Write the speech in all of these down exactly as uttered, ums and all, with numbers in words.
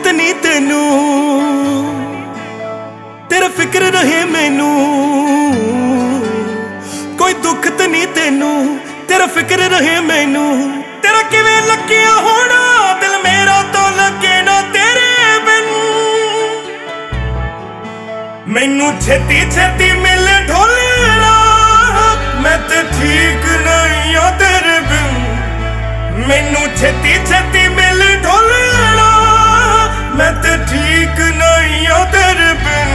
दुखत नहीं तेनू, तेरा फिक्र रहे मैनू। कोई दुखत नहीं तेनू, तेरा फिक्र रहे मैनू। तेरा किवें लगिया होना दिल मेरा तो लगे ना तेरे बिन। मैनू छेती छेती मिले ढोलना, मैं ते ठीक नहीं आ तेरे बिन। मैनू छेती छेती मिले ढोलना, मैं ते ठीक नहीं आ तेरे बिन।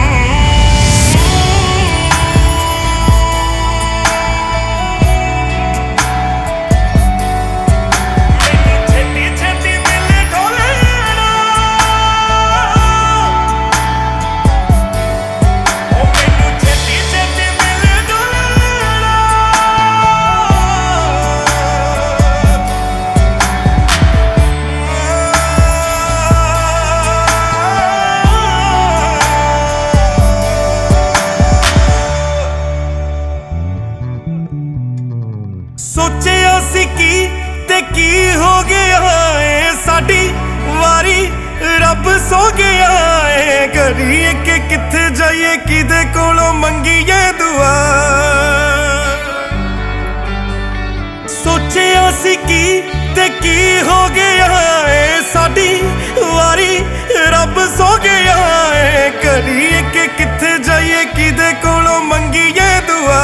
सोचिया सी की ते की हो गया है, साडी वारी रब सो गया है। करिए कि किथे जाइए किदे कोलों मंगीए दुआ। सोचिया सी की ते की हो गया है, साडी वारी रब सो गया है। करिए कि किथे जाइए किदे कोलों मंगीए दुआ।